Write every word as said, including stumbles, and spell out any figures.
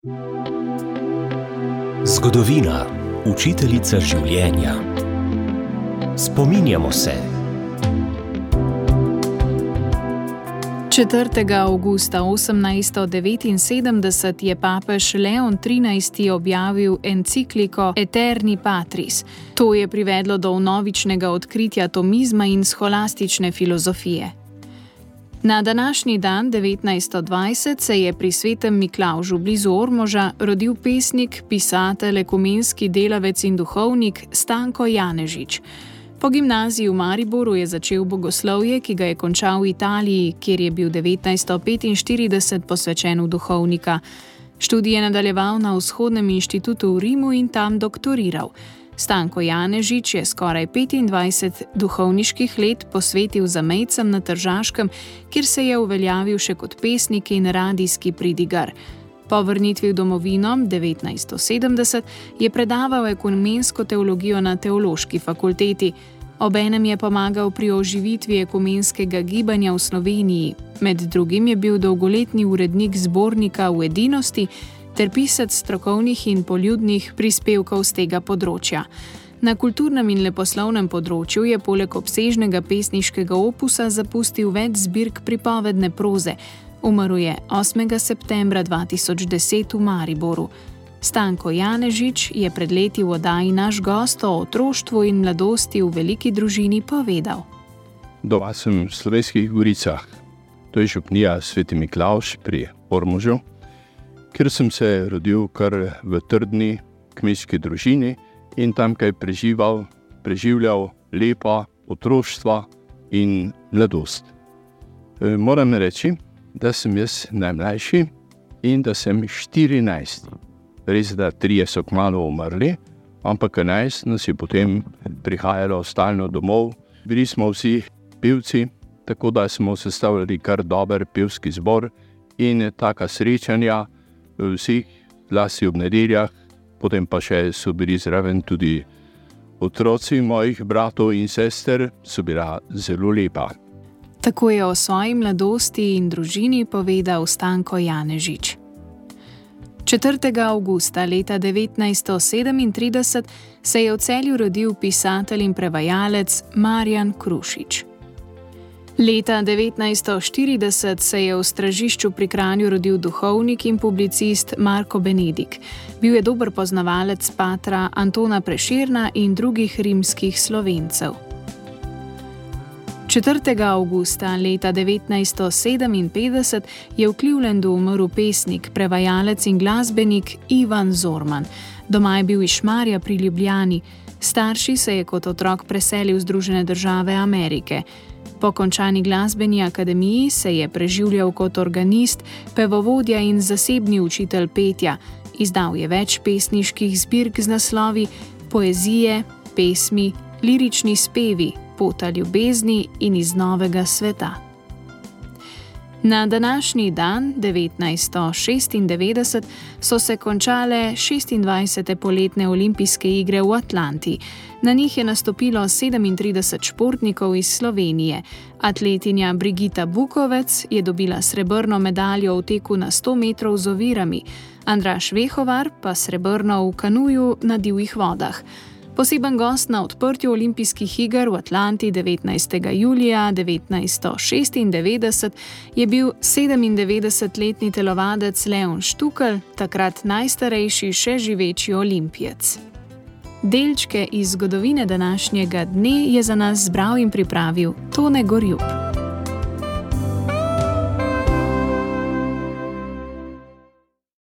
Zgodovina, učiteljica življenja. Spominjamo se. četrtega avgusta osemnajststo devetinsedemdeset je papež Leon trinajsti objavil encikliko Aeterni Patris. To je privedlo do vnovičnega odkritja tomizma in scholastične filozofije. Na današnji dan, devetnajststo dvajset, se je pri Svetem Miklavžu blizu Ormoža rodil pesnik, pisatelj, ekumenski delavec in duhovnik Stanko Janežič. Po gimnaziji v Mariboru je začel bogoslovje, ki ga je končal v Italiji, kjer je bil devetnajststo petinštirideset posvečen v duhovnika. Študij je nadaljeval na Vzhodnem inštitutu v Rimu in tam doktoriral. Stanko Janežič je skoraj petindvajset duhovniških let posvetil zamejcem na Tržaškem, kjer se je uveljavil še kot pesnik in radijski pridigar. Po vrnitvi v domovino devetnajststo sedemdeset je predaval ekumensko teologijo na Teološki fakulteti. Obenem je pomagal pri oživitvi ekumenskega gibanja v Sloveniji. Med drugim je bil dolgoletni urednik zbornika V edinosti ter pisec strokovnih in poljudnih prispevkov z tega področja. Na kulturnem in leposlovnem področju je poleg obsežnega pesniškega opusa zapustil več zbirk pripovedne proze. Umrl je osmega septembra dva tisoč deset v Mariboru. Stanko Janežič je pred leti v oddaji Naš gost o otroštvu in mladosti v veliki družini povedal. Doma sem v Slovenskih goricah, to je župnija Sveti Miklavž pri Ormožu, kjer sem se rodil kar v trdni kmečki družini in tamkaj prežival, preživljal lepa otroštva in mladost. E, moram reči, da sem jaz najmlajši in da sem štirinajsti. Res, da trije so kmalu umrli, ampak enajst nas je potem prihajalo stalno domov. Bili smo vsi pevci, tako da smo sestavljali kar dober pevski zbor in taka srečanja vseh, zlasti ob nedeljah, potem pa še so bili zraven tudi otroci mojih bratov in sester, so bila zelo lepa. Tako je o svoji mladosti in družini povedal Stanko Janežič. četrtega avgusta leta devetnajststo sedemintrideset se je v Celju rodil pisatelj in prevajalec Marjan Krušič. Leta devetnajststo štirideset se je v Stražišču pri Kranju rodil duhovnik in publicist Marko Benedik. Bil je dober poznavalec patra Antona Prešerna in drugih rimskih Slovencev. četrtega avgusta leta devetnajststo sedeminpetdeset je v Clevelandu umrl pesnik, prevajalec in glasbenik Ivan Zorman. Doma je bil iz Šmarja pri Ljubljani. Starši se je kot otrok preselil v Združene države Amerike. Po končani glasbeni akademiji se je preživljal kot organist, pevovodja in zasebni učitelj petja. Izdal je več pesniških zbirk z naslovi Poezije, pesmi, lirični spevi, Pota ljubezni in Iz novega sveta. Na današnji dan, devetnajststo šestindevetdeset, so se končale šestindvajsete poletne olimpijske igre v Atlanti. Na njih je nastopilo sedemintrideset športnikov iz Slovenije. Atletinja Brigita Bukovec je dobila srebrno medaljo v teku na sto metrov z ovirami, Andraž Vehovar pa srebrno v kanuju na divjih vodah. Poseben gost na odprtju olimpijskih iger v Atlanti devetnajstega julija devetnajststo šestindevetdeset je bil sedemindevetdesetletni telovadec Leon Štukelj, takrat najstarejši še živeči olimpijec. Delčke iz zgodovine današnjega dne je za nas zbral in pripravil Tone Gorjup.